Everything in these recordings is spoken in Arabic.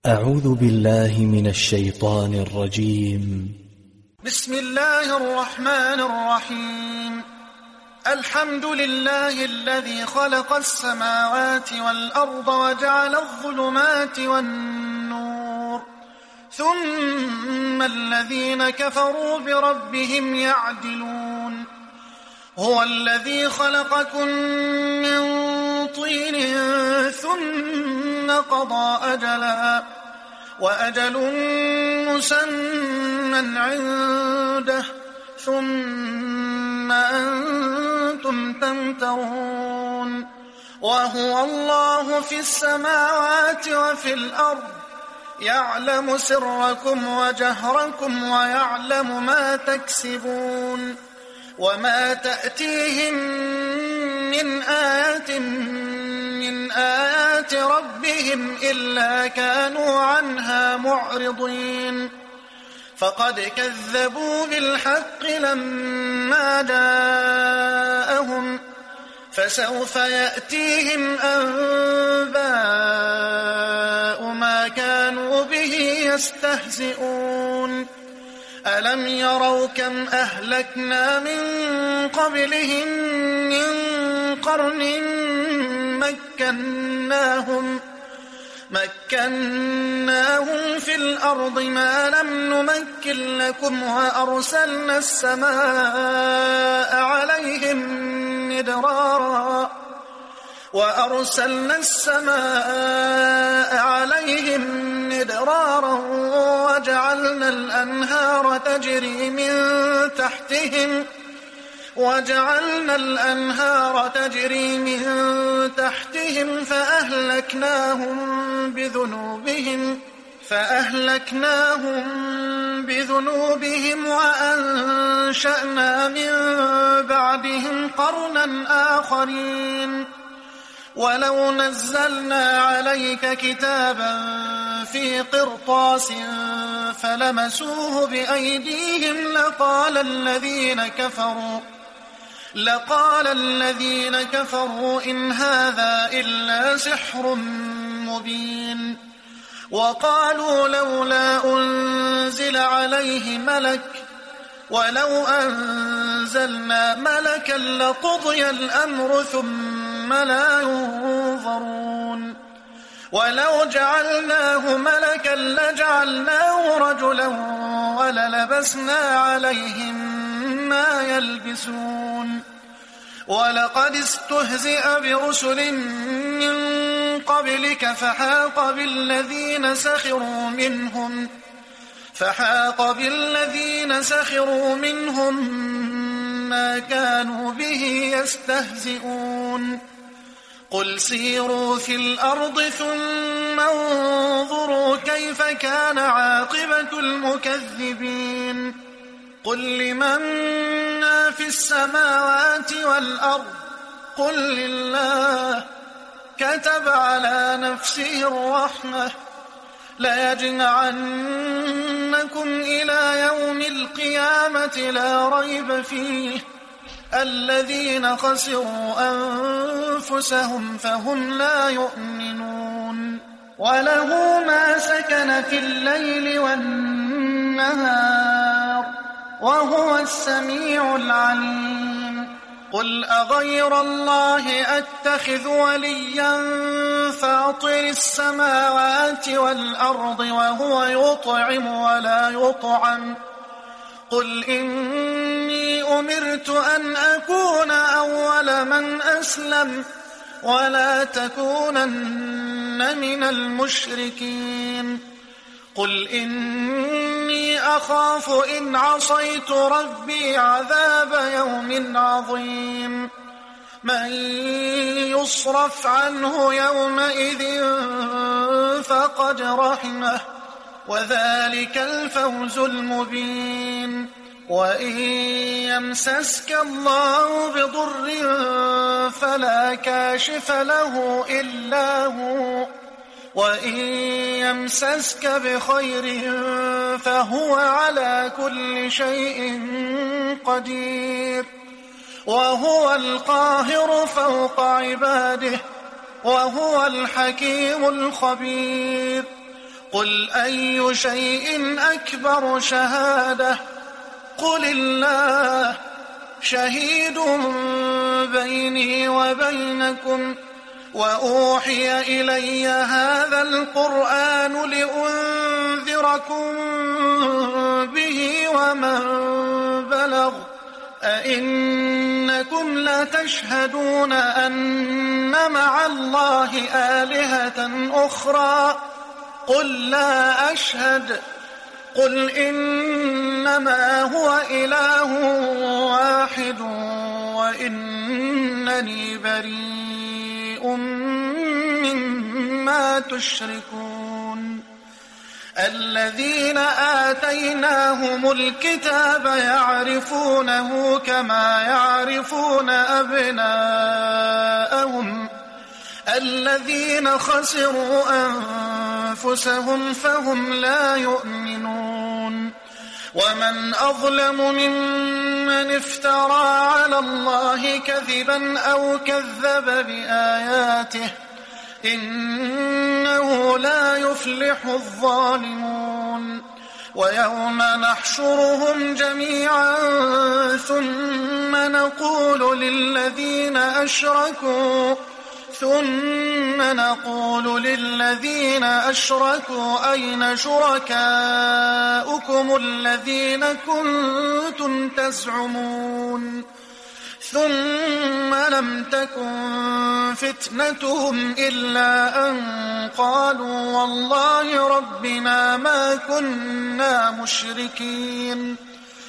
أعوذ بالله من الشيطان الرجيم. بسم الله الرحمن الرحيم. الحمد لله الذي خلق السماوات والأرض وجعل الظلمات والنور، ثم الذين كفروا بربهم يعدلون. هو الذي خلقكم من طين ثم قضى أجلا وأجل مسمى عنده ثم أنتم تمترون. وهو الله في السماوات وفي الأرض، يعلم سركم وجهركم ويعلم ما تكسبون. وما تأتيهم من آية من آيات ربهم إلا كانوا عنها معرضين. فقد كذبوا بالحق لما جاءهم، فسوف يأتيهم أنباء ما كانوا به يستهزئون. ألم يروا كم أهلكنا من قبلهم من قرن مكناهم في الأرض ما لم نمكن لكم، وأرسلنا السماء عليهم مدرارا وجعلنا الأنهار تجري من تحتهم فأهلكناهم بذنوبهم وأنشأنا من بعدهم قرنا آخرين. ولو نزلنا عليك كتابا في قرطاس فلمسوه بأيديهم لقال الذين كفروا إن هذا إلا سحر مبين. وقالوا لولا أنزل عليه ملك، ولو أنزلنا ملكا لقضي الأمر ثم لا ينظرون. ولو جعلناه ملكا لجعلناه رجلا وللبسنا عليهم ما يلبسون. ولقد استهزئ برسل من قبلك فحاق بالذين سخروا منهم ما كانوا به يستهزئون. قل سيروا في الأرض ثم انظروا كيف كان عاقبة المكذبين. قل لمن ما في السماوات والأرض قل لله، كتب على نفسه الرحمة ليجمعنكم إلى يوم القيامة لا ريب فيه، الذين خسروا أنفسهم فهم لا يؤمنون. وله ما سكن في الليل والنهار وهو السميع العليم. قل أغير الله أتخذ وليا فاطر السماوات والأرض وهو يطعم ولا يطعم. قل إني أمرت أن أكون أول من أسلم ولا تكونن من المشركين. قل إني أخاف إن عصيت ربي عذاب يوم عظيم. من يصرف عنه يومئذ فقد رحمه، وذلك الفوز المبين. وإن يمسسك الله بضر فلا كاشف له إلا هو، وإن يمسسك بخير فهو على كل شيء قدير. وهو القاهر فوق عباده وهو الحكيم الخبير. قل أي شيء أكبر شهادة قل الله شهيد بيني وبينكم وأوحي إلي هذا القرآن لأنذركم به ومن بلغ أئنكم لتشهدون أن مع الله آلهة أخرى قل لا أشهد قل إنما هو إله واحد وإنني بريء مما تشركون الذين آتيناهم الكتاب يعرفونه كما يعرفون أبناءهم الذين خسروا أنفسهم فهم لا يؤمنون ومن أظلم ممن افترى على الله كذبا أو كذب بآياته إنه لا يفلح الظالمون ويوم نحشرهم جميعا ثم نقول للذين أشركوا أين شركاؤكم الذين كنتم تزعمون ثم لم تكن فتنتهم إلا أن قالوا والله ربنا ما كنا مشركين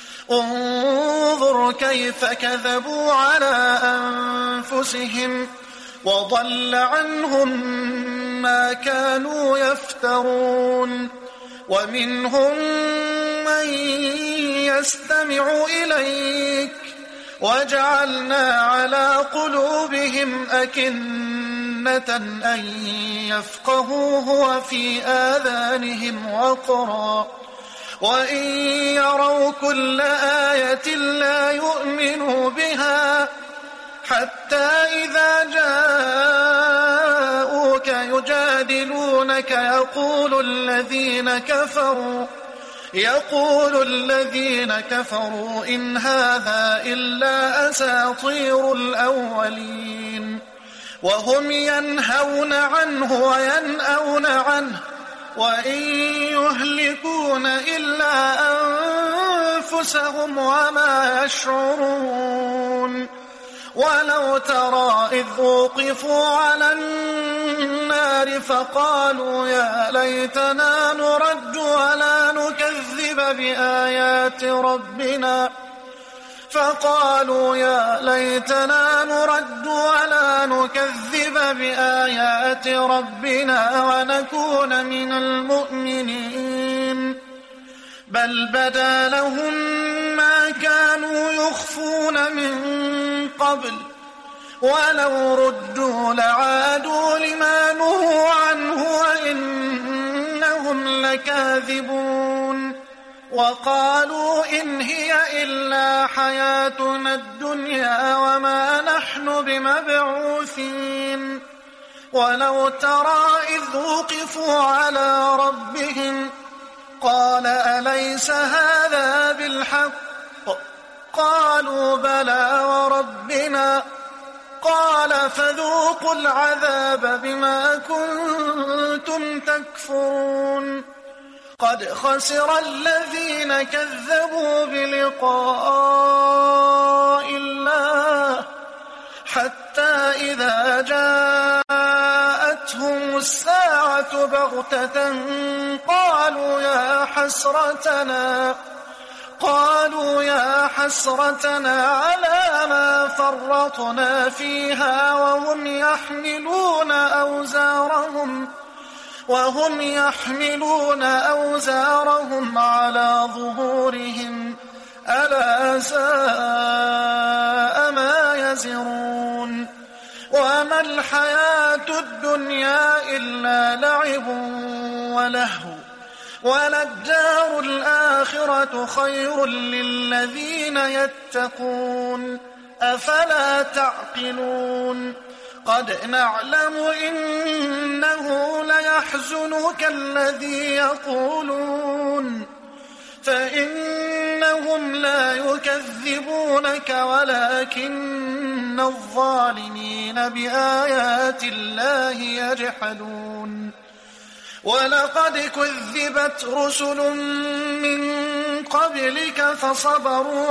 انظر كيف كذبوا على أنفسهم وضل عنهم ما كانوا يفترون ومنهم من يستمع إليك وجعلنا على قلوبهم أكنة أن يفقهوه وفي آذانهم وقرا وإن يروا كل آية لا يؤمنوا بها حتى إذا جاءوك يجادلونك يقول الذين كفروا إن هذا إلا أساطير الأولين وهم ينهون عنه وينأون عنه وإن يهلكون إلا أنفسهم وما يشعرون ولو ترى إذ وقفوا على النار فقالوا يا ليتنا نرد ولا نكذب بآيات ربنا ونكون من المؤمنين بل بدا لهم ما كانوا يخفون من قبل ولو ردوا لعادوا لما نهوا عنه وإنهم لكاذبون وقالوا إن هي إلا حياتنا الدنيا وما نحن بمبعوثين ولو ترى إذ وقفوا على ربهم قال أليس هذا بالحق قالوا بلى وربنا قال فذوقوا العذاب بما كنتم تكفرون قد خسر الذين كذبوا بلقاء الله حتى إذا جاءتهم الساعة بغتة قالوا يا حسرتنا على ما فرطنا فيها وهم يحملون أوزارهم على ظهورهم ألا ساء ما يزرون وما الحياة الدنيا إلا لعب ولهو وللدار الآخرة خير للذين يتقون أفلا تعقلون قد نعلم إنه ليحزنك الذي يقولون فإنهم لا يكذبونك ولكن الظالمين بآيات الله يجحدون ولقد كذبت رسل من قبلك فصبروا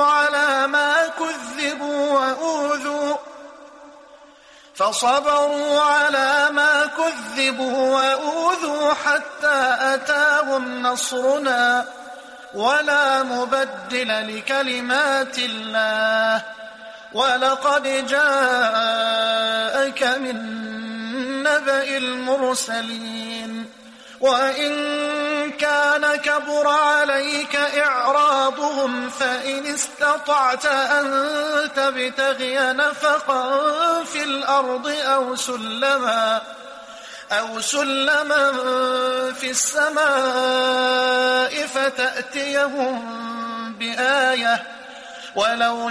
على ما كذبوا وأوذوا حتى أتاهم نصرنا ولا مبدل لكلمات الله ولقد جاءك من نبأ المرسلين وإن كان كبر عليك إعراضهم فإن استطعت أن تبتغي نفقا في الأرض أو سلما في السماء فتأتيهم بآية ولو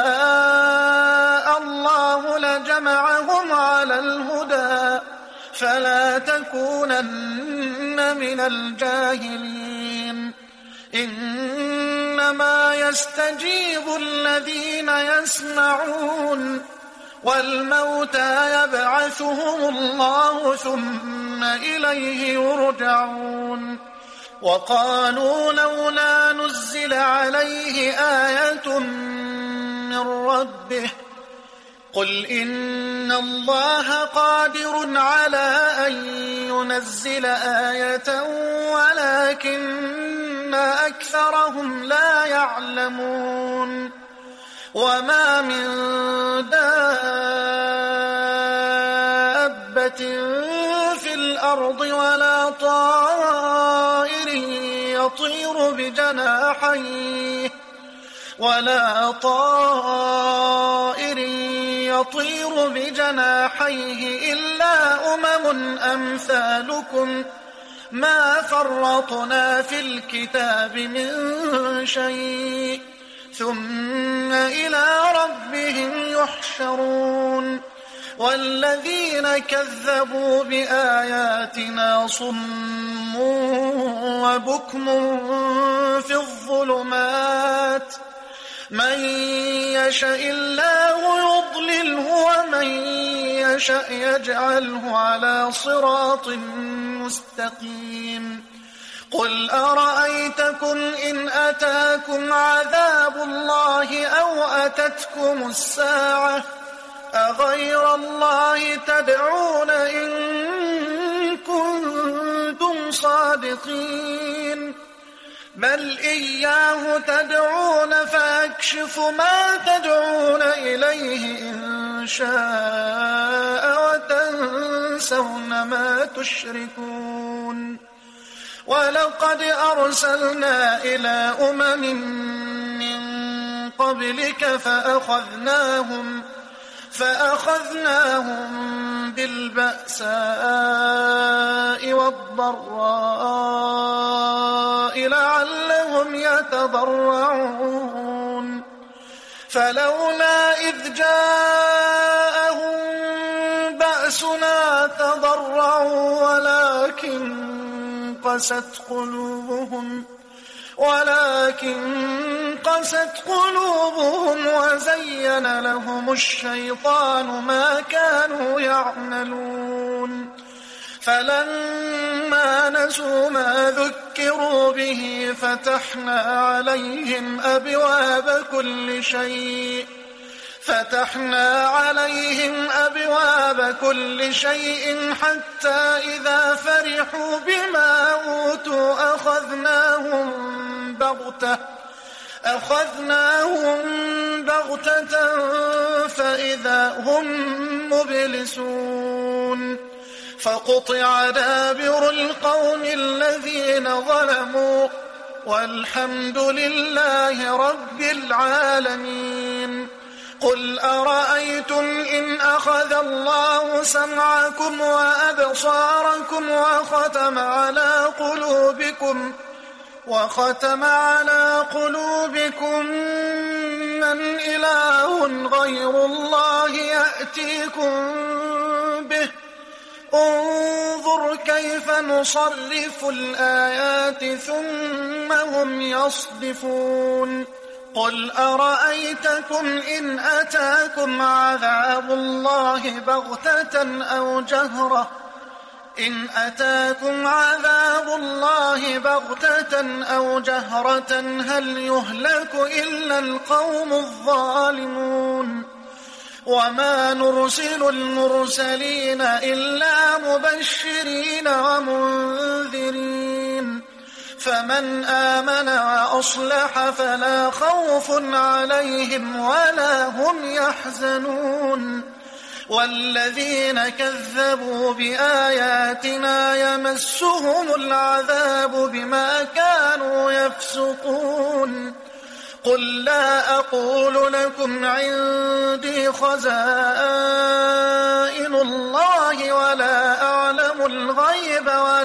شاء الله لجمعهم على الهدى فلا تكونن من الجاهلين إنما يستجيب الذين يسمعون والموتى يبعثهم الله ثم إليه يرجعون وقالوا لولا نزل عليه آية من ربه قل إن الله قادر على أن ينزل آية ولكن أكثرهم لا يعلمون وما من دابة في الأرض ولا طائر يطير بجناحيه إلا أمم أمثالكم ما فرطنا في الكتاب من شيء ثم إلى ربهم يحشرون والذين كذبوا بآياتنا صم وبكم في الظلمات من يشاء الله يضلله ومن يشاء يجعله على صراط مستقيم قل أرأيتكم إن أتاكم عذاب الله أو أتتكم الساعة أغير الله تدعون إن كنتم صادقين بل إياه تدعون فيكشف ما تدعون إليه إن شاء وتنسون ما تشركون ولقد أرسلنا إلى أمم من قبلك فأخذناهم بالبأساء والضراء لعلهم يتضرعون فلولا إذ جاءهم بأسنا تضرعوا ولكن قست قلوبهم وزين لهم الشيطان ما كانوا يعملون فلما نسوا ما ذكروا به فتحنا عليهم أبواب كل شيء حتى إذا فرحوا بما أوتوا أخذناهم بغتة فإذا هم مبلسون فقطع دابر القوم الذين ظلموا والحمد لله رب العالمين قل أرأيتم إن أخذ الله سمعكم وأبصاركم وختم على قلوبكم من إله غير الله يأتيكم به انظر كيف نصرف الآيات ثم هم يصدفون قل أرأيتكم إن أتاكم عذاب الله بغتة أو جهرة إن أتاكم عذاب الله بغتة أو جهرة هل يهلك إلا القوم الظالمون وما نرسل المرسلين إلا مبشرين ومنذرين فمن آمن وأصلح فلا خوف عليهم ولا هم يحزنون والذين كذبوا بآياتنا يمسهم العذاب بما كانوا يفسقون قل لا أقول لكم عندي خزائن الله ولا أعلم الغيب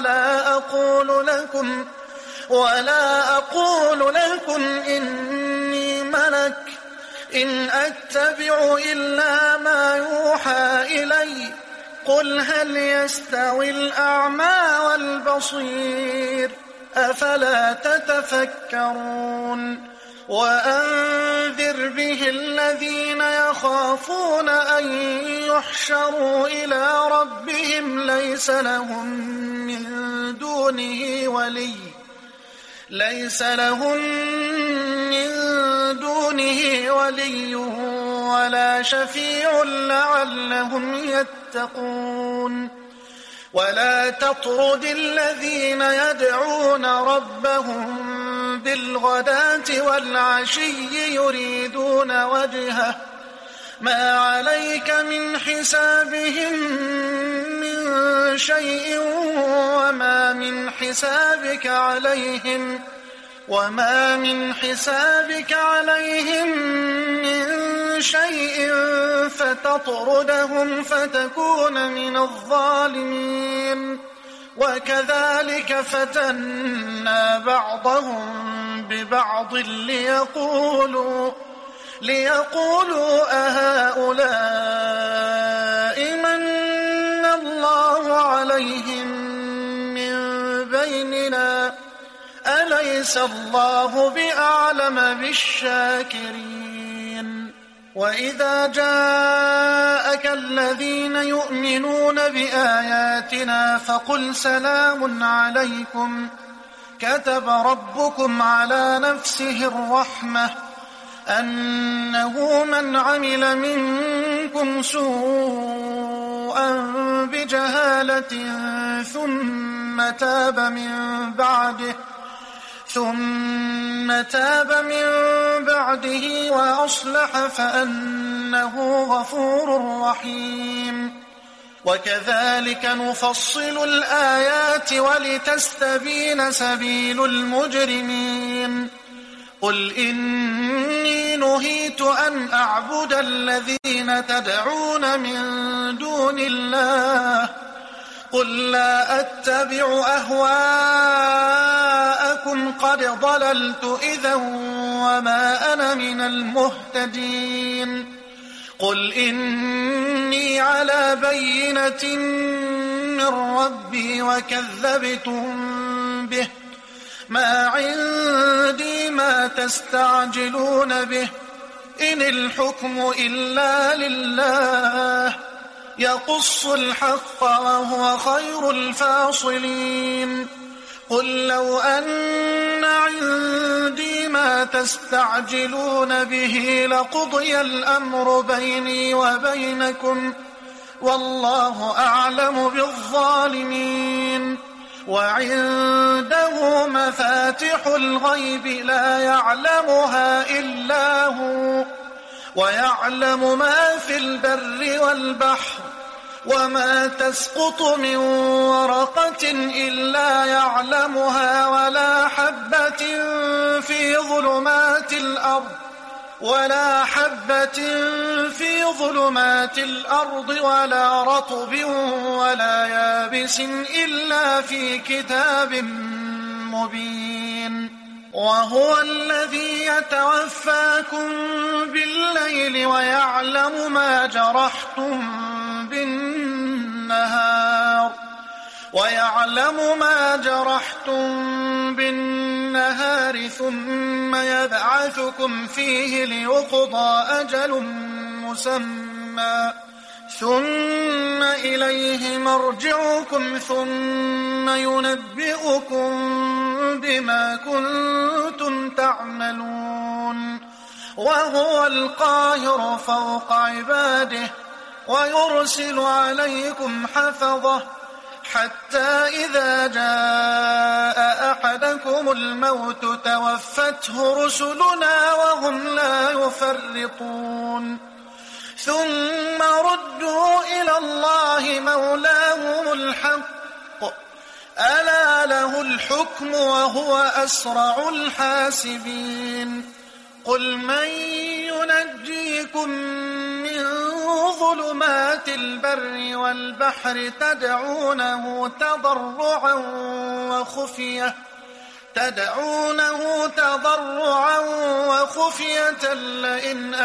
ولا أقول لكم إني ملك إن أتبع إلا ما يوحى إلي قل هل يستوي الأعمى والبصير أفلا تتفكرون وأنذر به الذين يخافون أن يحشروا إلى ربهم ليس لهم من دونه ولي ولا شفيع لعلهم يتقون ولا تطرد الذين يدعون ربهم بالغداة والعشي يريدون وجهه ما عليك من حسابهم من شيء وما من حسابك عليهم من شيء فتطردهم فتكون من الظالمين وكذلك فتنا بعضهم ببعض ليقولوا أهؤلاء من الله عليهم من بيننا أليس الله بأعلم بالشاكرين وإذا جاءك الذين يؤمنون بآياتنا فقل سلام عليكم كتب ربكم على نفسه الرحمة أنه من عمل منكم سوءا بجهالة ثم تاب من بعده وأصلح فأنه غفور رحيم وكذلك نفصل الآيات ولتستبين سبيل المجرمين قل إني نهيت أن أعبد الذين تدعون من دون الله قل لا أتبع أهواءكم قد ضللت إذا وما أنا من المهتدين قل إني على بينة من ربي وكذبتم به ما عندي ما تستعجلون به إن الحكم إلا لله يقص الحق وهو خير الفاصلين قل لو أن عندي ما تستعجلون به لقضي الأمر بيني وبينكم والله أعلم بالظالمين وعنده مفاتح الغيب لا يعلمها إلا هو ويعلم ما في البر والبحر وما تسقط من ورقة إلا يعلمها ولا حبة في ظلمات الأرض ولا رطب ولا يابس إلا في كتاب مبين وهو الذي يتوفاكم بالليل ويعلم ما جرحتم بالنهار ثم يبعثكم فيه ليقضى أجل مسمى ثم إليه مرجعكم ثم ينبئكم بما كنتم تعملون وهو القاهر فوق عباده ويرسل عليكم حفظة حتى إذا جاء أحدكم الموت توفته رسلنا وهم لا يفرطون ثم ردوا إلى الله مولاهم الحق ألا له الحكم وهو أسرع الحاسبين قل من ينجيكم من ظلمات البر والبحر تدعونه تضرعا وخفية لئن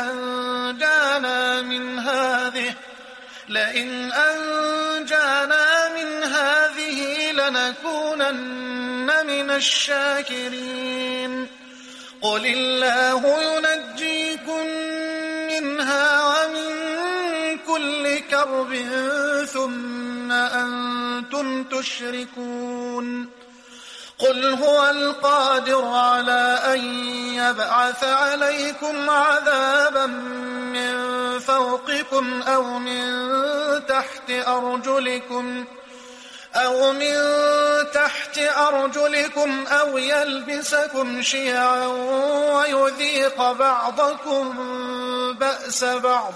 أنجانا من هذه لنكونن من الشاكرين قل الله ينجيكم منها ومن كل كرب ثم أنتم تشركون قل هو القادر على أن يبعث عليكم عذابا من فوقكم أو من تحت أرجلكم أو يلبسكم شيعا ويذيق بعضكم بأس بعض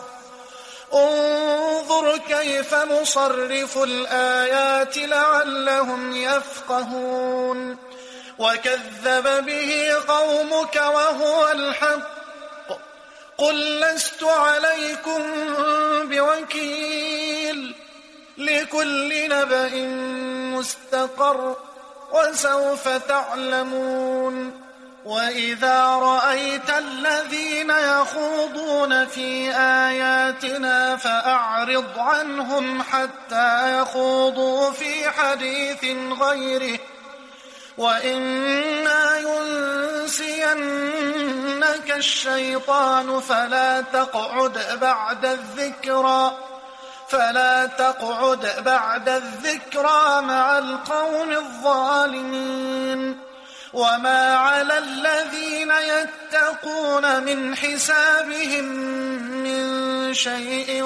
انظر كيف نصرف الآيات لعلهم يفقهون وكذب به قومك وهو الحق قل لست عليكم بوكيل لكل نبأ مستقر وسوف تعلمون وإذا رأيت الذين يخوضون في آياتنا فأعرض عنهم حتى يخوضوا في حديث غيره وإما ينسينك الشيطان فلا تقعد بعد الذكرى مع القوم الظالمين وما على الذين يتقون من حسابهم من شيء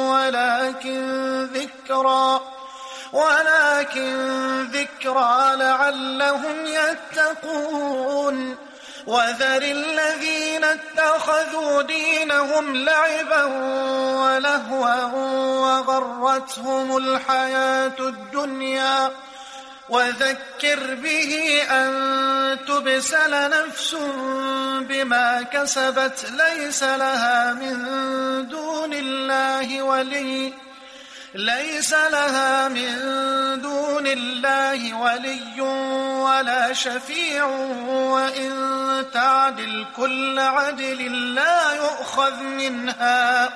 ولكن ذكرى لعلهم يتقون وذر الذين اتخذوا دينهم لعبا ولهوا وغرتهم الحياة الدنيا وذكر به أن تبسل نفس بما كسبت ليس لها من دون الله ولي ولا شفيع وإن تعدل كل عدل لا يؤخذ منها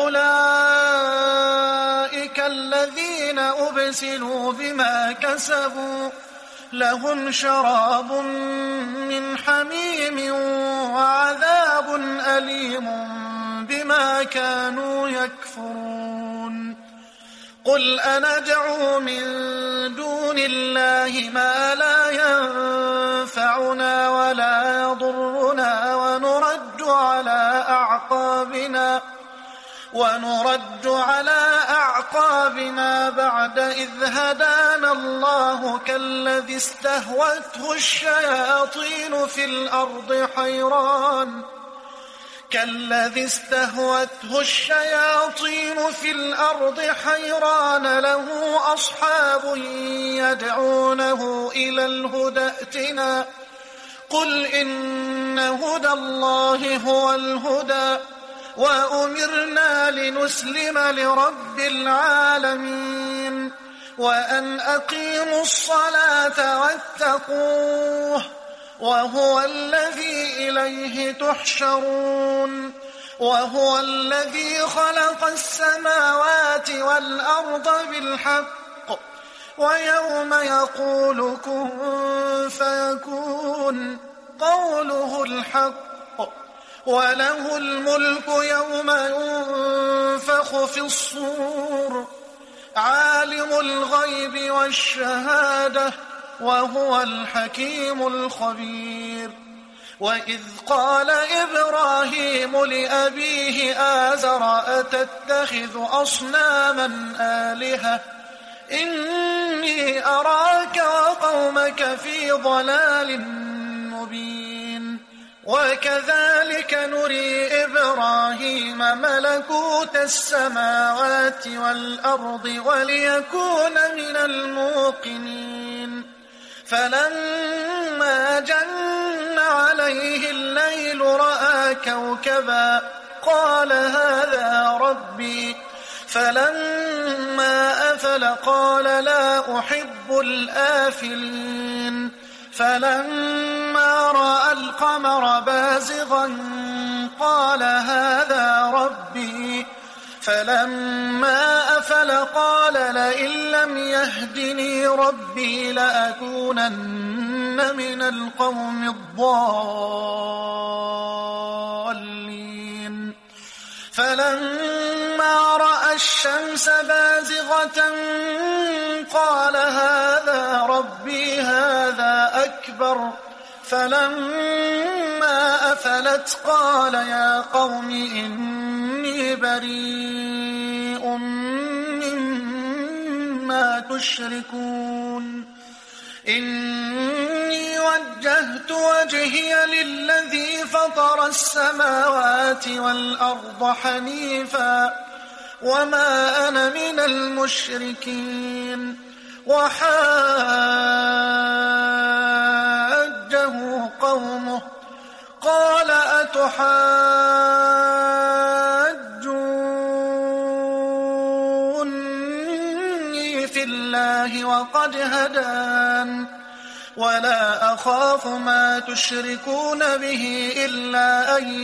أولئك الذين أبسلوا بما كسبوا لهم شراب من حميم وعذاب أليم بما كانوا يكفرون قل أندعو من دون الله ما لا ينفعنا ولا يضرنا ونرد على أعقابنا بعد إذ هدانا الله كالذي استهوته الشياطين في الأرض حيران له أصحاب يدعونه إلى الهدى ائتنا قل إن هدى الله هو الهدى وأمرنا لنسلم لرب العالمين وأن أقيموا الصلاة واتقوه وهو الذي إليه تحشرون وهو الذي خلق السماوات والأرض بالحق ويوم يقول كن فيكون قوله الحق وله الملك يوم ينفخ في الصور عالم الغيب والشهادة وهو الحكيم الخبير وإذ قال إبراهيم لأبيه آزر أتتخذ أصناما آلهة إني أراك وقومك في ضلال مبين وكذلك نري إبراهيم ملكوت السماوات والأرض وليكون من الموقنين فلما جن عليه الليل رأى كوكبا قال هذا ربي فلما أفل قال لا أحب الآفلين فلما رأى القمر بازغا قال هذا ربي فلما أفل قال لئن لم يهدني ربي لأكونن من القوم الضالين فلما رأى الشمس بازغة قال هذا ربي هذا أكبر فلما أفلت قال يا قوم إني بريء مما تشركون إني وجهت وجهي للذي فطر السماوات والأرض حنيفا وما أنا من المشركين وحاجه قومه قال أتحاجوني في الله وقد هدان ولا أخاف ما تشركون به إلا أن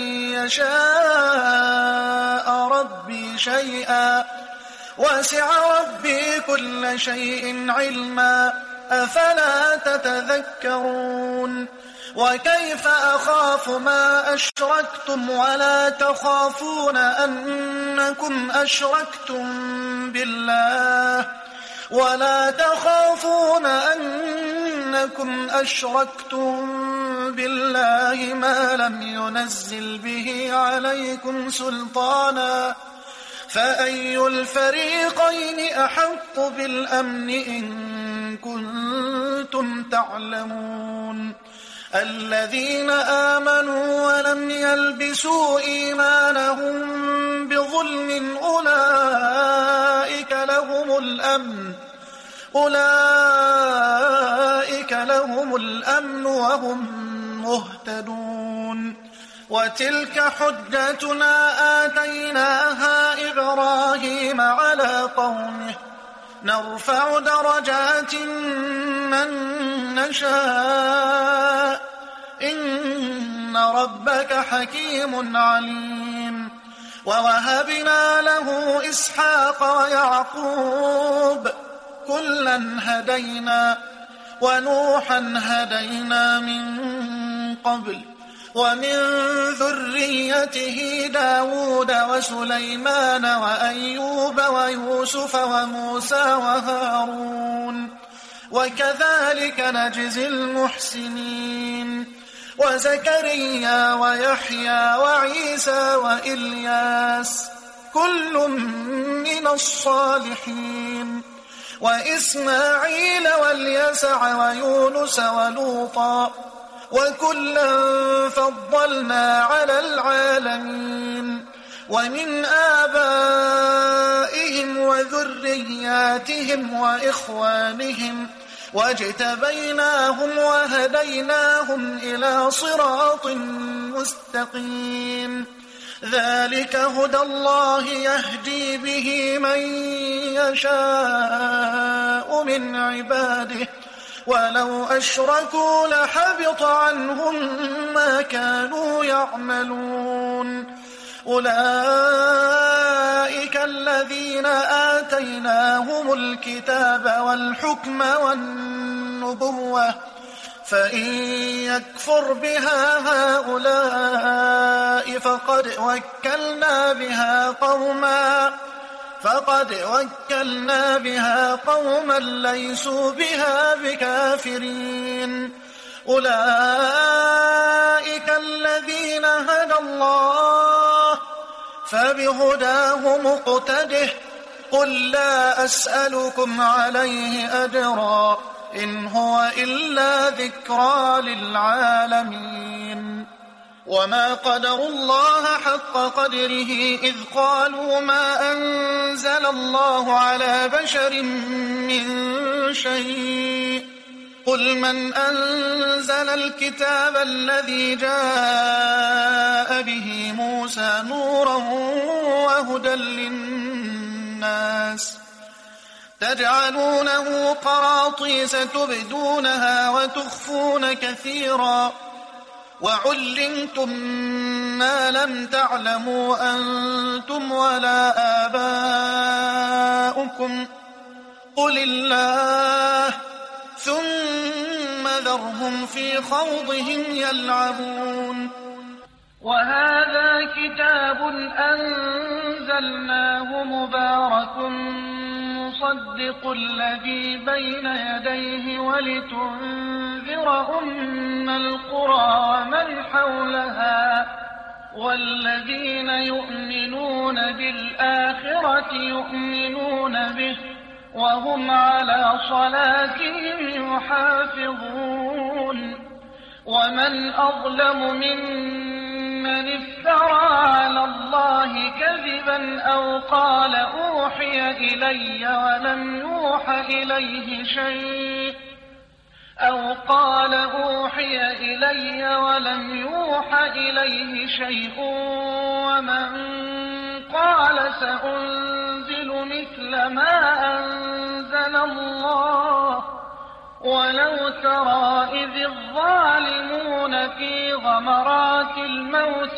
يشاء ربي شيئا وسع ربي كل شيء علما أفلا تتذكرون وكيف أخاف ما أشركتم ولا تخافون أنكم أشركتم بالله ما لم ينزل به عليكم سلطانا فأي الفريقين أحق بالأمن إن كنتم تعلمون الذين آمنوا ولم يلبسوا إيمانهم بظلم أولئك لهم الأمن وهم مهتدون وتلك حجتنا آتيناها إبراهيم على قومه نرفع درجات من نشاء إن ربك حكيم عليم ووهبنا له إسحاق ويعقوب كلا هدينا ونوحا هدينا من قبل ومن ذريته داود وسليمان وأيوب ويوسف وموسى وهارون وكذلك نجزي المحسنين وزكريا ويحيى وعيسى وإلياس كل من الصالحين وإسماعيل واليسع ويونس ولوطا وكلا فضلنا على العالمين ومن آبائهم وذرياتهم وإخوانهم واجتبيناهم وهديناهم إلى صراط مستقيم ذلك هدى الله يهدي به من يشاء من عباده ولو أشركوا لحبط عنهم ما كانوا يعملون. أولئك الذين آتيناهم الكتاب والحكم والنبوة، فإن يكفر بها هؤلاء فقد وكلنا بها قوما ليسوا بها بكافرين. أولئك الذين هدى الله، فبهداه مقتده. قل لا أسألكم عليه أجرا، إن هو إلا ذكرى للعالمين. وما قدروا الله حق قدره إذ قالوا ما أنزل الله على بشر من شيء. قل من أنزل الكتاب الذي جاء به موسى نورا وهدى للناس، تجعلونه قراطيس تبدونها وتخفون كثيرا، وعلمتم ما لم تعلموا أنتم ولا آباؤكم، قل الله، ثم ذرهم في خوضهم يلعبون. وهذا كتاب أنزلناه مبارك مصدق الذي بين يديه ولتنذر أم القرى ومن حولها، والذين يؤمنون بالآخرة يؤمنون به وهم على صلاتهم يحافظون. ومن أظلم ممن افترى على الله كذبا أو قال أوحي إلي ولم يوح إليه شيء ومن قال سأنزل مثل ما أنزل الله. ولو ترى إذ الظالمون في غمرات الموت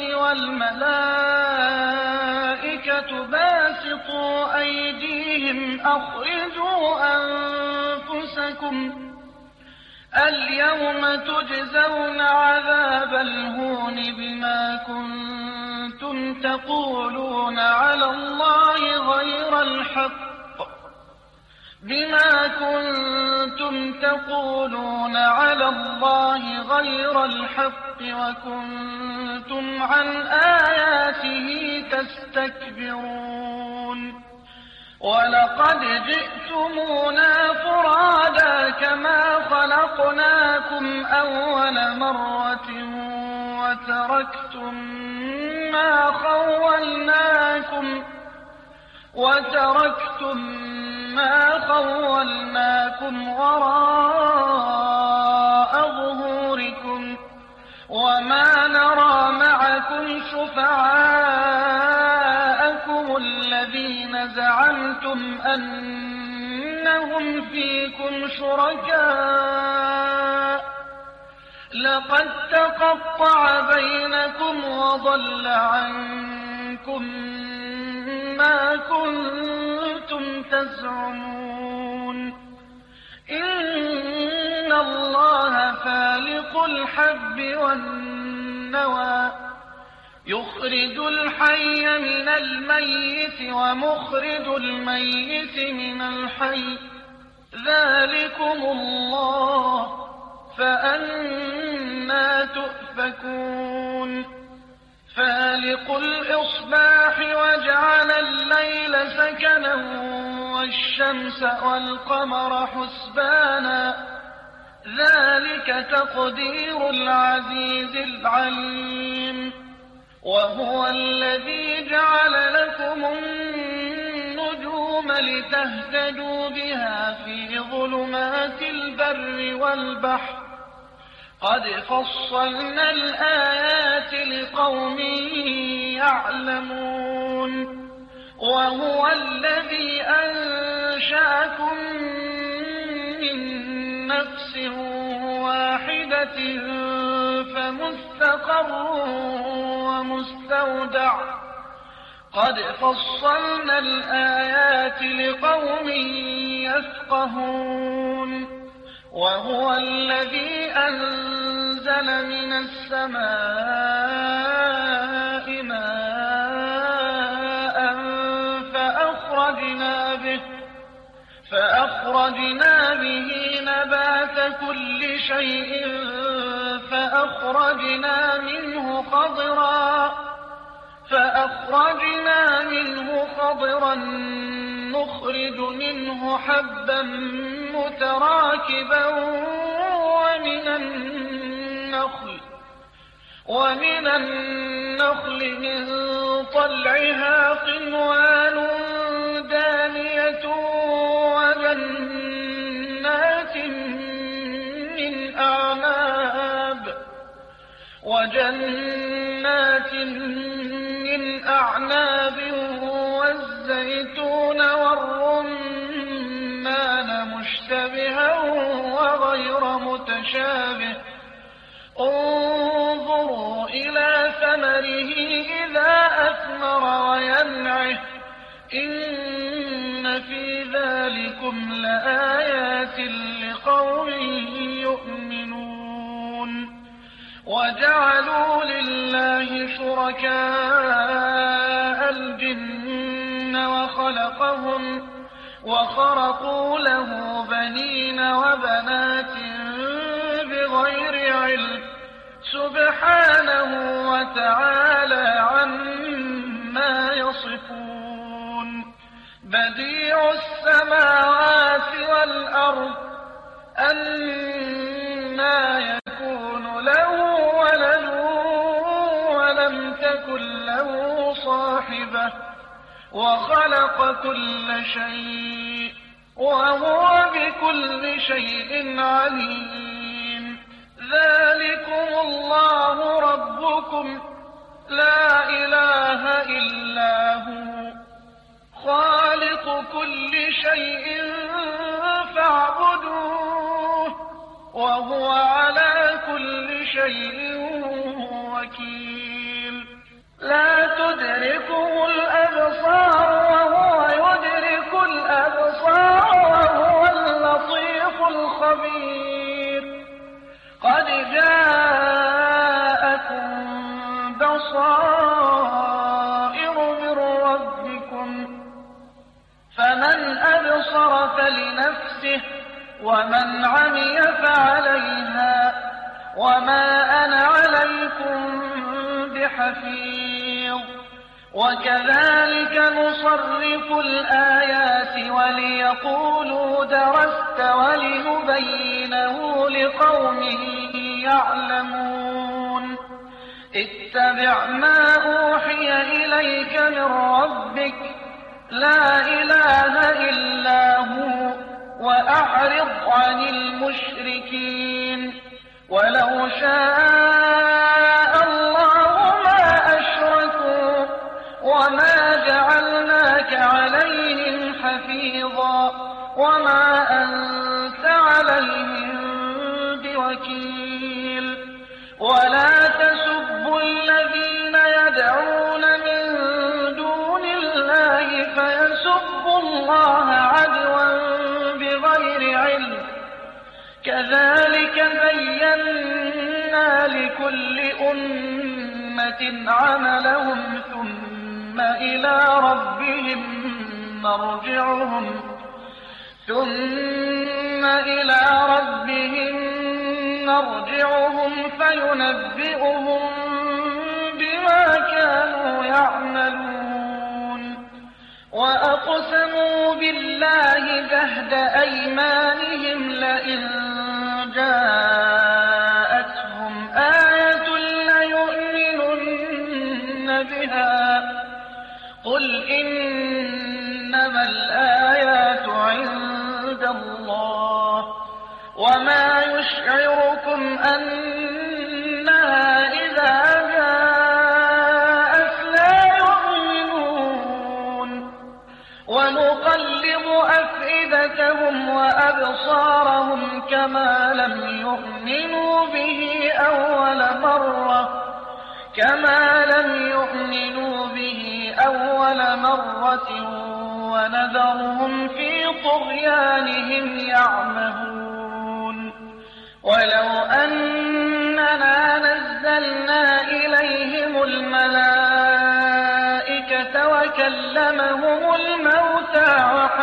والملائكة باسطوا أيديهم أخرجوا أنفسكم اليوم تجزون عذاب الهون بما كنتم تقولون على الله غير الحق وكنتم عن آياته تستكبرون. ولقد جئتمونا فرادا كما خلقناكم أول مرة وتركتم ما خولناكم وراء ظهوركم وما نرى معكم شفعاءكم الذين زعمتم أنهم فيكم شركاء لقد تقطع بينكم وضل عنكم ما كنتم تزعمون. إن الله فالق الحب والنوى يخرج الحي من الميت ومخرج الميت من الحي ذلكم الله فأنى تؤفكون. فالق الإصباح وجعل الليل سكنا والشمس والقمر حسبانا ذلك تقدير العزيز العليم. وهو الذي جعل لكم النجوم لتهتدوا بها في ظلمات البر والبحر قد فصلنا الآيات لقوم يعلمون. وهو الذي أنشأكم من نفس نفس واحدة فمستقر ومستودع قد فصلنا الآيات لقوم يفقهون وهو الذي أنزل من السماء ماء فأخرجنا به نبات كل شيء فأخرجنا منه خضرا نخرج منه حبا متراكبا ومن النخل من طلعها قنوان دانية وجنات من أعناب والزيتون والرمان مشتبها وغير متشابه انظروا إلى ثمره إذا أثمر وينعه إن في ذلكم لآيات لقوم يؤمنون وجعلوا لله شركاء الجن وخرقوا له بنين وبنات بغير علم سبحانه وتعالى عما يصفون بديع السماوات والأرض أنى يكون له ولد ولم تكن له صاحبة وخلق كل شيء وهو بكل شيء عليم ذلكم الله ربكم لا إله إلا هو خالق كل شيء فاعبدوه وهو على كل شيء وكيل لا تدركه الأبصار وهو يدرك الأبصار وهو اللطيف الخبير قد جاءكم بصائر من ربكم فمن أبصر فلنفسه ومن عمي فعليها وما أنا عليكم بحفيظ وكذلك نصرف الآيات وليقولوا درست ولنبينه لقوم يعلمون اتبع ما أوحي إليك من ربك لا إله إلا هو وأعرض عن المشركين ولو شاء الله ما أشركوا وما جعلناك عليهم حفيظا وما أنت عليهم بوكيل ولا تسبوا الذين يدعون من دون الله فيسبوا الله عدوا بغير علم كذلك زينا لكل أمة عملهم ثم إلى ربهم مرجعهم فينبئهم بما كانوا يعملون وأقسموا بالله جهد أيمانهم لئن جاءتهم آية ليؤمنن بها قل إنما الآيات عند الله وما يشعركم أنها إذا جاءت لا يؤمنون ونقلب أفئدتهم وأبصارهم أبصارهم كما لم يؤمنوا به أول مرة ونذرهم في طغيانهم يعمهون. ولو أننا نزلنا إليهم الملائكة وكلمهم الموتى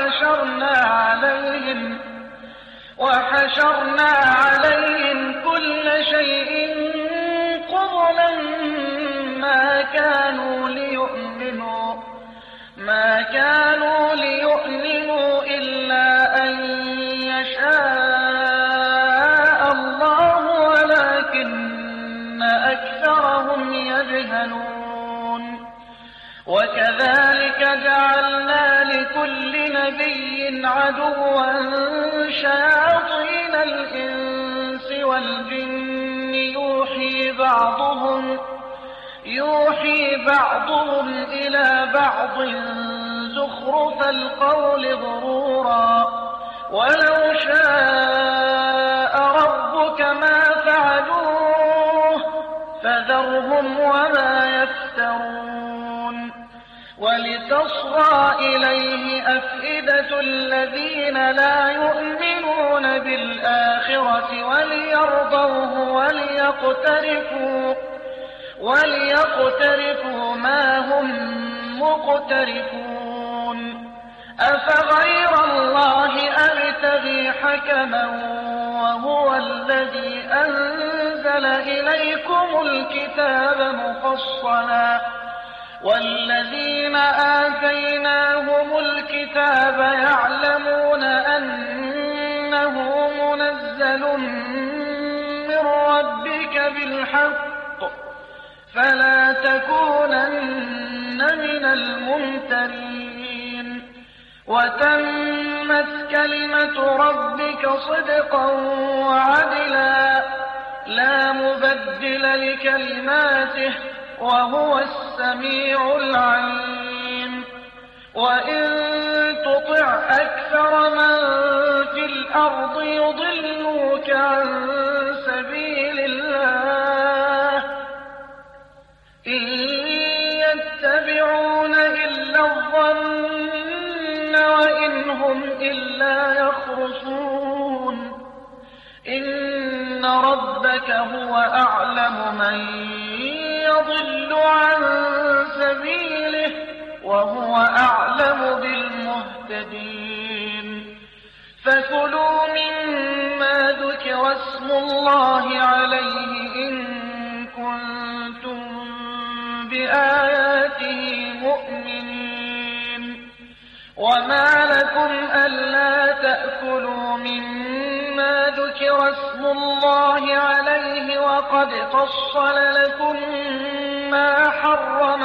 وحشرنا عليهم كل شيء قبلا ما كانوا ليؤمنوا إلا أن يشاء الله ولكن أكثرهم يجهلون. وكذلك جعلنا لكل نبي عدوا شياطين الإنس والجن يوحي بعضهم إلى بعض زخرف القول غرورا ولو شاء ربك ما فعلوه فذرهم وما يفترون. ولتصغى إليه أفئدة الذين لا يؤمنون بالآخرة وليرضوه وليقترفوا ما هم مقترفون. أفغير الله أبتغي حكما وهو الذي أنزل إليكم الكتاب مفصلا والذين آتيناهم الكتاب يعلمون أنه منزل من ربك بالحق فلا تكونن من الممترين. وتمت كلمة ربك صدقا وعدلا لا مبدل لكلماته وهو السميع العليم. وإن تطع أكثر من في الأرض يضلوك عن سبيل الله إن يتبعون إلا الظن وإن هم إلا يخرصون. إن ربك هو أعلم من يضل عن سبيله وهو أعلم بالمهتدين. فكلوا مما ذكر اسم الله عليه إن كنتم بآياته مؤمنين. وما لكم ألا تأكلوا مما ذكر اسم الله عليه وقد فصل لكم ما حرم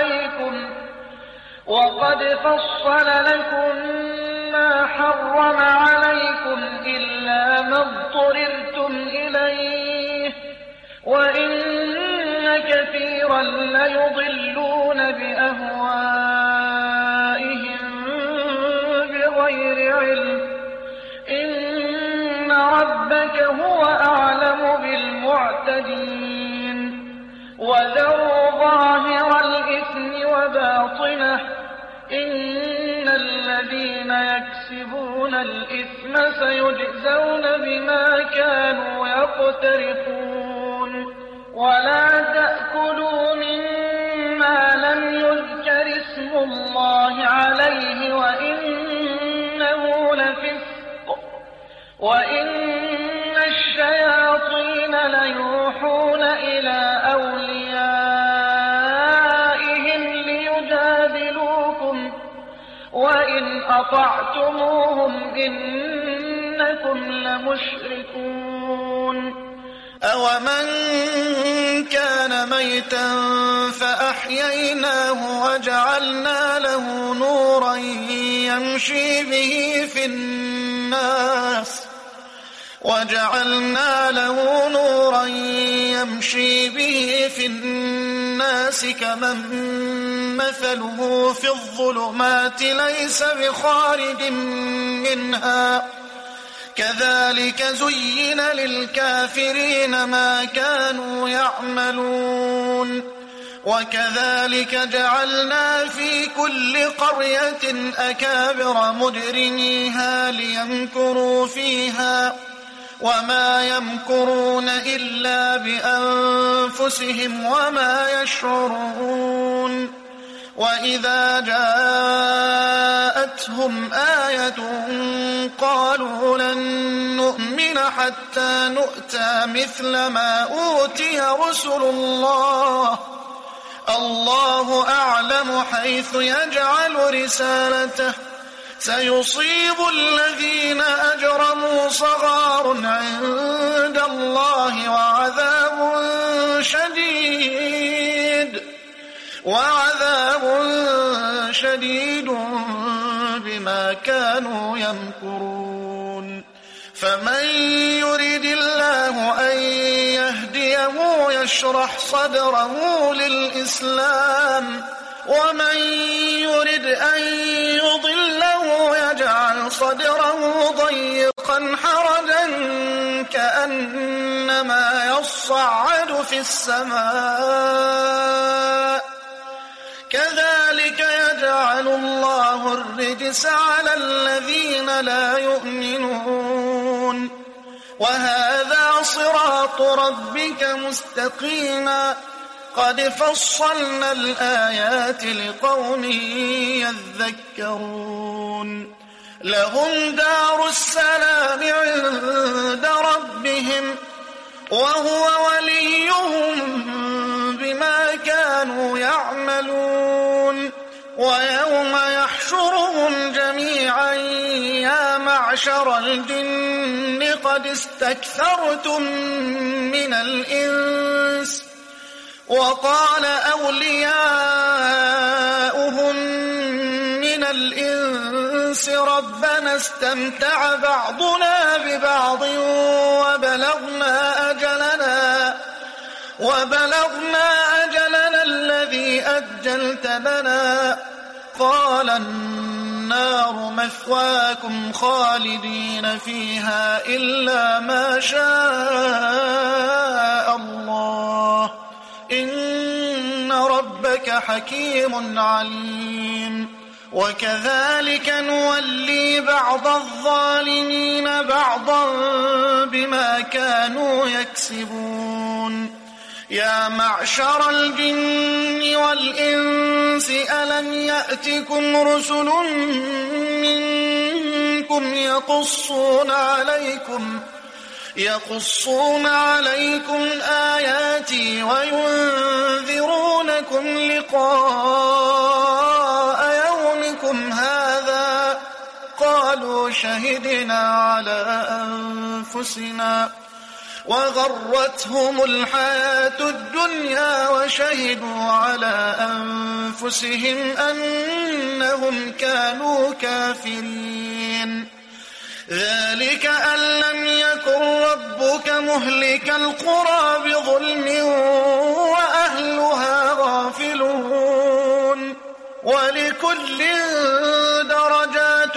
عليكم إلا ما اضطررتم إليه وإن كثيرا ليضلون بأهوائهم بغير علم. إن ربك هو أعلم بالمعتدين. وذروا ظاهر الإثم وباطنه إن الذين يكسبون الإثم سيجزون بما كانوا يقترفون. ولا تأكلوا مما لم يذكر اسم الله عليه وإنه لفسق وإن الشياطين ليوحون إلى أوليائهم ليجادلوكم وإن أطعتموهم إنكم لمشركون. أومن كان ميتا فأحييناه وجعلنا له نورا يمشي به في الناس كمن مثله في الظلمات ليس بخارج منها كذلك زين للكافرين ما كانوا يعملون وكذلك جعلنا في كل قرية أكابر مجرميها ليمكروا فيها وما يمكرون إلا بأنفسهم وما يشعرون وإذا جاءتهم آية قالوا لن نؤمن حتى نؤتى مثل ما أوتي رسل الله أعلم حيث يجعل رسالته سيصيب الذين أجرموا صغار عند الله وعذاب شديد بما كانوا يمكرون فمن يرد الله أن يهديه يشرح صدره للإسلام ومن يرد أن يضله يجعل صدره ضيقا حرجا كأنما يصعد في السماء كذلك يجعل الله الرجس على الذين لا يؤمنون وهذا صراط ربك مستقيما قد فصلنا الآيات لقوم يذكرون لهم دار السلام عند ربهم وهو وليهم بما كانوا يعملون ويوم يحشرهم جميعا يا معشر الجن قد استكثرتم من الإنس وقال أولياؤهم من الإنس ربنا استمتع بعضنا ببعض وبلغنا أجلنا الذي أجلت لنا قال النار مثواكم خالدين فيها إلا ما شاء الله إن ربك حكيم عليم وكذلك نولي بعض الظالمين بعضا بما كانوا يكسبون يا معشر الجن والإنس ألم يأتكم رسل منكم يقصون عليكم آياتي وينذرونكم لقاء يومكم هذا قالوا شهدنا على أنفسنا وغرتهم الحياة الدنيا وشهدوا على أنفسهم أنهم كانوا كافرين ذلك أن لم يكن ربك مهلك القرى بظلم وأهلها غافلون ولكل درجات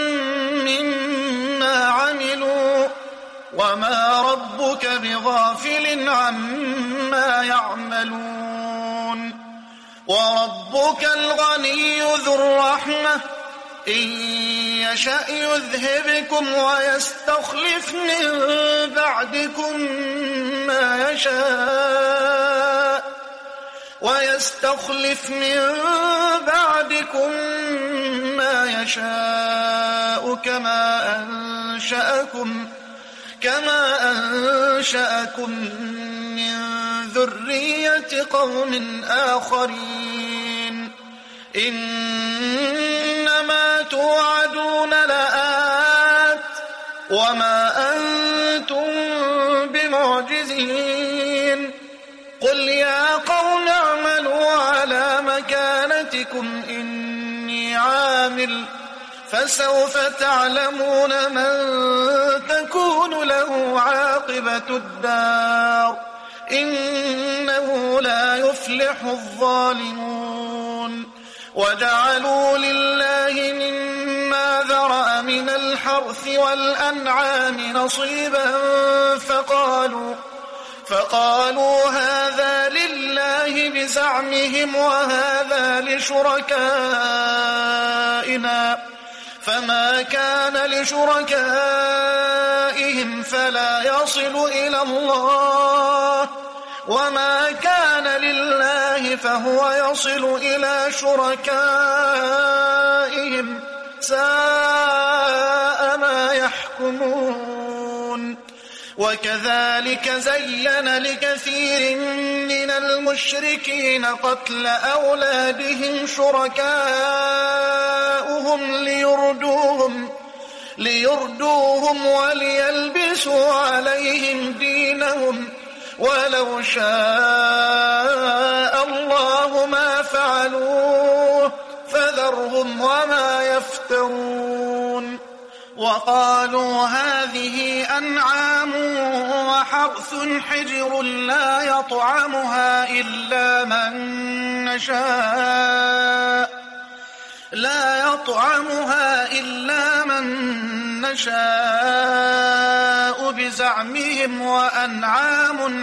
مما عملوا وما ربك بغافل عما يعملون وربك الغني ذو الرحمة إن يشأ يذهبكم ويستخلف من بعدكم ما يشاء كما أنشأكم من ذرية قوم آخرين إنما توعدون لآت وما أنتم بمعجزين قل يا قوم اعملوا على مكانتكم إني عامل فسوف تعلمون من تكون له عاقبة الدار إنه لا يفلح الظالمون وجعلوا لله مما ذرأ من الحرث الحرث والأنعام نصيبا فقالوا هذا لله بزعمهم وهذا لشركائنا فما كان لشركائهم فلا يصل إلى الله وما كان لله فهو يصل إلى شركائهم ساء ما يحكمون. وكذلك زين لكثير من المشركين قتل أولادهم شركاؤهم ليردوهم وليلبسوا عليهم دينهم ولو شاء الله ما فعلوه فذرهم وما يفترون. وقالوا هذه أنعام وحرث حجر لا يطعمها إلا من نشاء بزعمهم وأنعام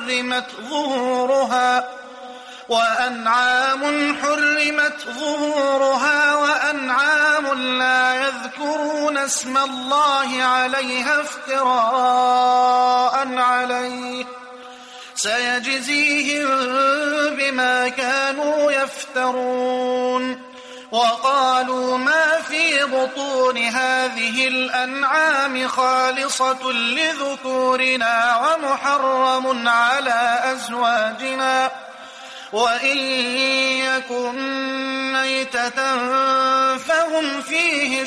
حرمت ظهورها وأنعام لا يذكرون اسم الله عليها افتراء عليه سيجزيهم بما كانوا يفترون. وقالوا ما في بطون هذه الأنعام خالصة لذكورنا ومحرم على أزواجنا وإن يكن ميتة فهم فيه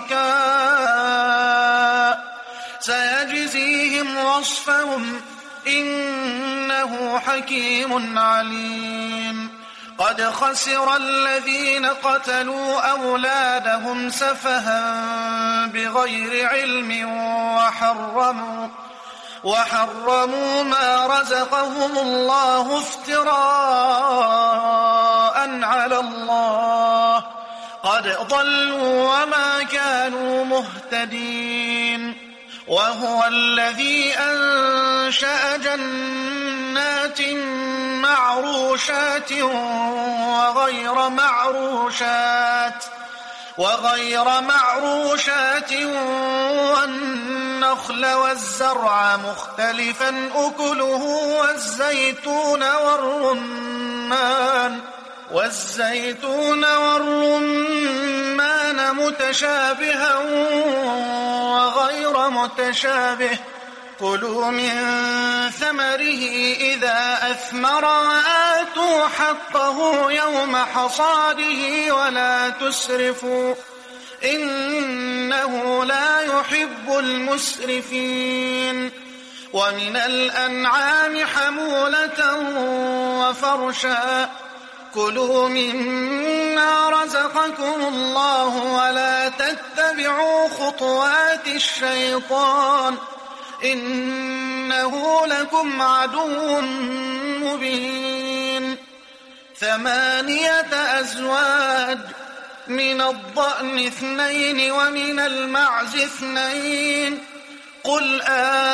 شركاء سيجزيهم وصفهم إنه حكيم عليم. قد خسر الذين قتلوا أولادهم سفها بغير علم وحرموا ما رزقهم الله افتراء على الله قد ضلوا وما كانوا مهتدين. وهو الذي أنشأ جنات معروشات وغير معروشات والنخل والزرع مختلفا أكله والزيتون والرمان متشابها وغير متشابه كلوا من ثمره إذا أثمر وآتوا حقه يوم حصاده ولا تسرفوا إنه لا يحب المسرفين. ومن الأنعام حمولة وفرشا كلوا مما رزقكم الله ولا تتبعوا خطوات الشيطان إنه لكم عدو مبين. 8 أزواج من الضأن 2 ومن المعز 2 قل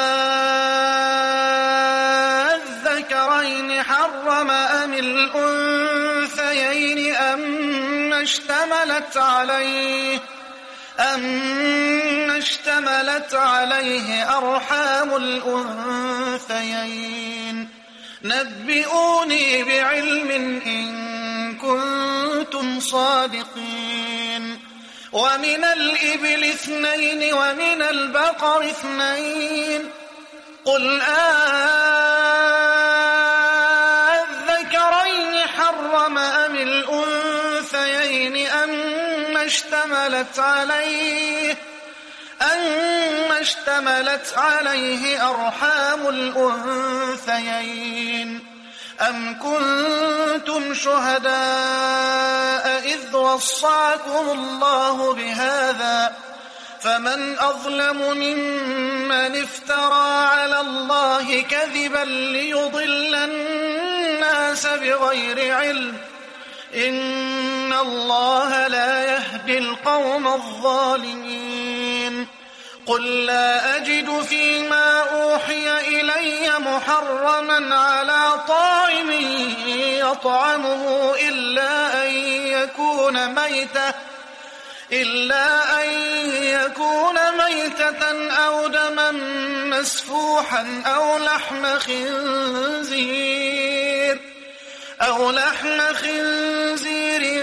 أذكرين حرم أم الأنثيين أما اشتملت عليه أرحام الأنثيين نبئوني بعلم إن كنتم صادقين. ومن الإبل 2 ومن البقر 2 قل أذكرين حرم أم الأنثيين أما اشتملت عليه أرحام الأنثيين أم كنتم شهداء إذ وصاكم الله بهذا فمن أظلم ممن افترى على الله كذبا ليضل الناس بغير علم إن الله لا يهدي القوم الظالمين. قل لا أجد فيما أوحي إلي محرما على طاعم يطعمه إلا أن يكون ميتة أو دما مسفوحا أو لحم خنزير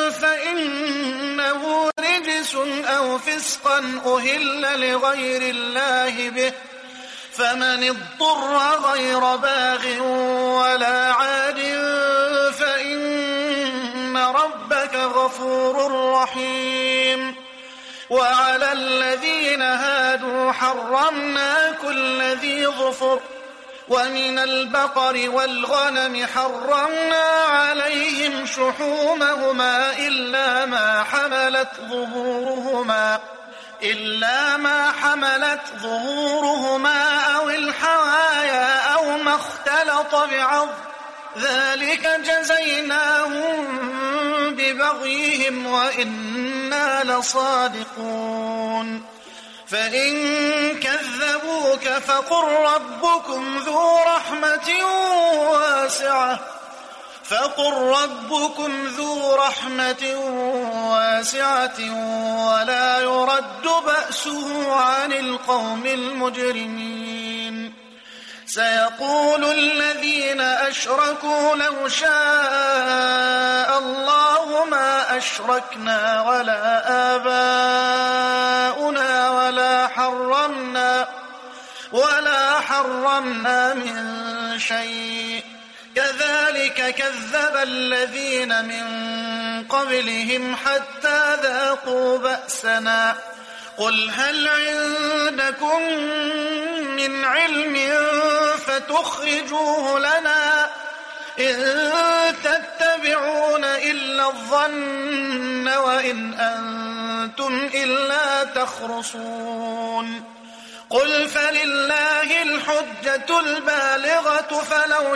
فإنه رجس أو فسقا أهل لغير الله به، فمن اضطر غير باغ ولا عاد فإن ربك غفور رحيم. وعلى الذين هادوا حرمنا كل ذي ظفر، ومن البقر والغنم حرمنا عليهم شحومهما إلا ما حملت ظهورهما أو الحوايا أو ما اختلط بعض، ذلك جزيناهم ببغيهم وإنا لصادقون. فإن كذبوك فقل ربكم ذو رحمة واسعة ولا يرد بأسه عن القوم المجرمين. سيقول الذين أشركوا لو شاء الله ما أشركنا ولا آباؤنا ولا حرمنا من شيء، كذلك كذب الذين من قبلهم حتى ذاقوا بأسنا. قل هل عندكم من علم فتخرجوه لنا؟ إن تتبعون إلا الظن وإن أنتم إلا تخرصون. قل فلله الحجة البالغة فلو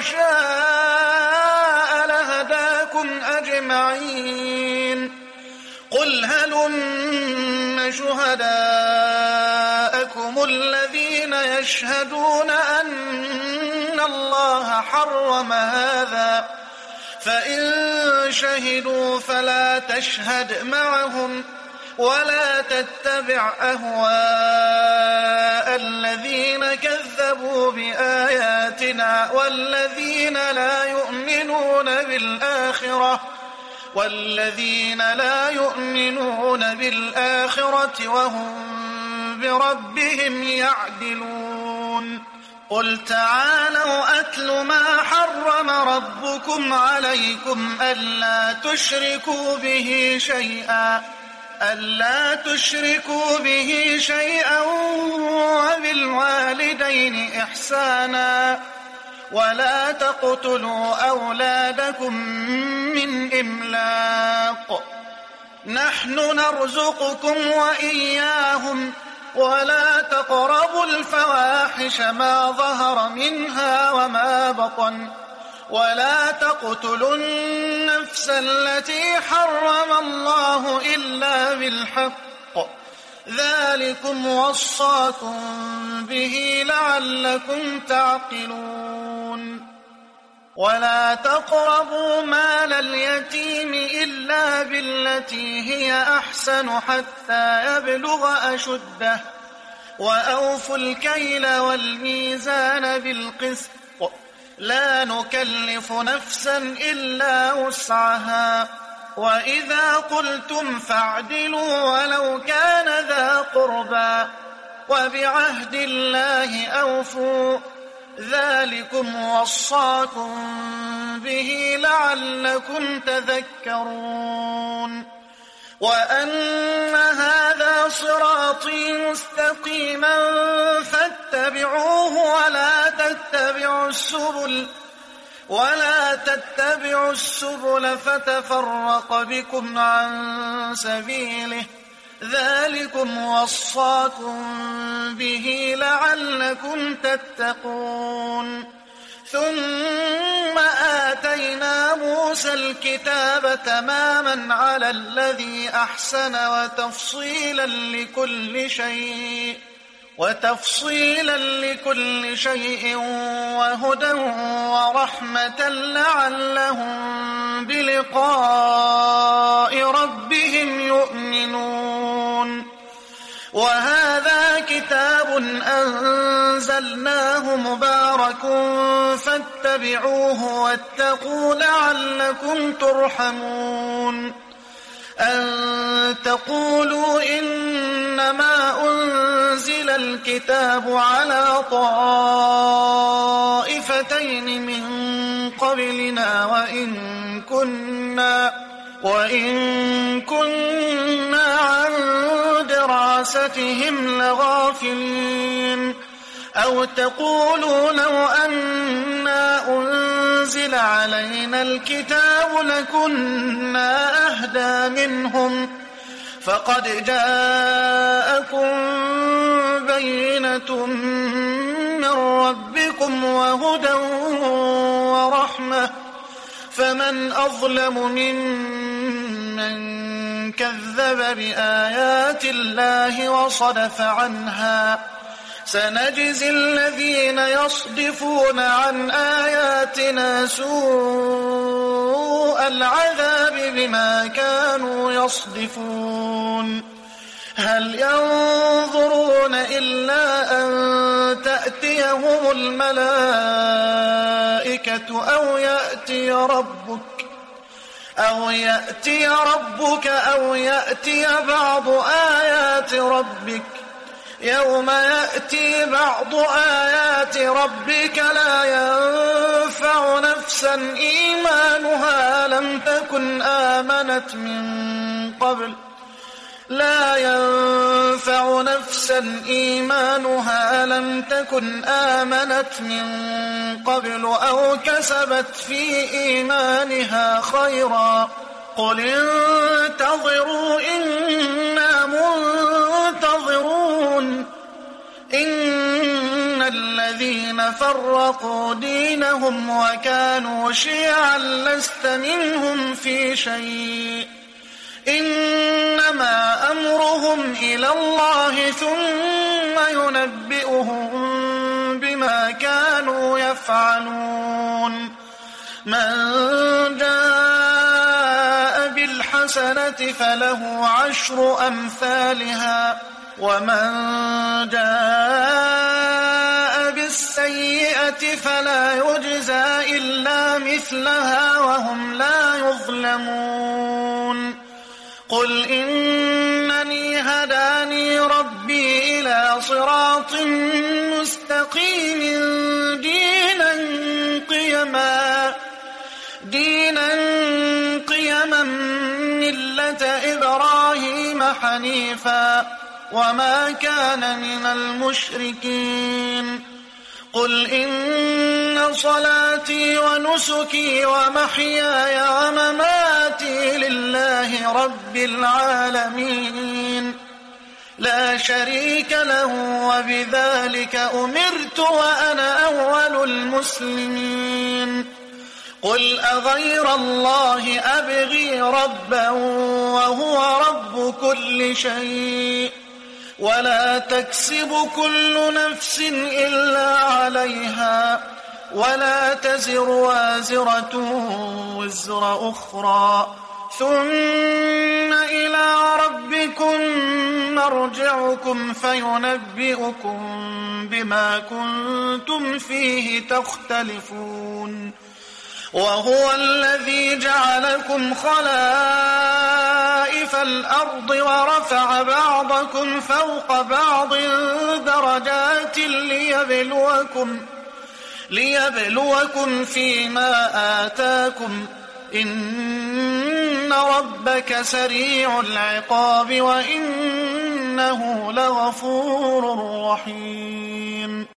شاء لهداكم أجمعين. قل هلم شهداءكم الذين يشهدون أن الله حرم هذا، فإن شهدوا فلا تشهد معهم ولا تتبع أهواء الذين كذبوا بآياتنا والذين لا يؤمنون بالآخرة وهم بربهم يعدلون. قل تعالوا أتل ما حرم ربكم عليكم ألا تشركوا به شيئا وبالوالدين إحسانا ولا تقتلوا أولادكم من إملاق، نحن نرزقكم وإياهم، ولا تقربوا الفواحش ما ظهر منها وما بطن، ولا تقتلوا النفس التي حرم الله إلا بالحق، ذلكم وصاكم به لعلكم تعقلون. ولا تقربوا مال اليتيم إلا بالتي هي أحسن حتى يبلغ أشده، وأوفوا الكيل والميزان بالقسط، لا نكلف نفسا إلا وسعها، وإذا قلتم فاعدلوا ولو كان ذا قربى، وبعهد الله أوفوا، ذلكم وصاكم به لعلكم تذكرون. وأن هذا صراطي مستقيما فاتبعوه ولا تتبعوا السبل فتفرق بكم عن سبيله، ذلكم وصاكم به لعلكم تتقون. ثم آتينا موسى الكتاب تماما على الذي أحسن وتفصيلا لكل شيء، وتفصيلا لكل شيء وهدى ورحمة لعلهم بلقاء ربهم يؤمنون. وهذا كتاب أنزلناه مبارك فاتبعوه واتقوا لعلكم ترحمون. أن تقولوا إنما أنزل الكتاب على طائفتين من قبلنا وإن كنا عن دراستهم لغافلين. أو تقولوا لو أنا أنزل علينا الكتاب لكنا أهدى منهم. فقد جاءكم بينة من ربكم وهدى ورحمة، فمن أظلم ممن كذب بآيات الله وصدف عنها. سنجزي الذين يصدفون عن آياتنا سوء العذاب بما كانوا يصدفون. هل ينظرون إلا أن تأتيهم الملائكة أو يأتي ربك أو يأتي بعض آيات ربك. يوم يأتي بعض آيات ربك لا ينفع نفسا إيمانها لم تكن آمنت من قبل أو كسبت في إيمانها خيرا. قل انتظروا إنا منتظرون. إن الذين فرقوا دينهم وكانوا شيعا لست منهم في شيء، إنما أمرهم إلى الله ثم ينبئهم بما كانوا يفعلون. من جاء بالحسنة فله 10 أمثالها، ومن جاء بالسيئة فلا يجزى إلا مثلها وهم لا يظلمون. قل إنني هداني ربي إلى صراط مستقيم دينا قيما ملة إبراهيم حنيفا وما كان من المشركين. قل إن صلاتي ونسكي ومحياي ومماتي لله رب العالمين لا شريك له وبذلك أمرت وأنا أول المسلمين. قل أغير الله أبغي ربا وهو رب كل شيء ولا تكسب كل نفس إلا عليها ولا تزر وازرة وزر أخرى ثم إلى ربكم مرجعكم فينبئكم بما كنتم فيه تختلفون. وهو الذي جعلكم خلائف الأرض ورفع بعضكم فوق بعض درجات ليبلوكم فيما آتاكم إن ربك سريع العقاب وإنه لغفور رحيم.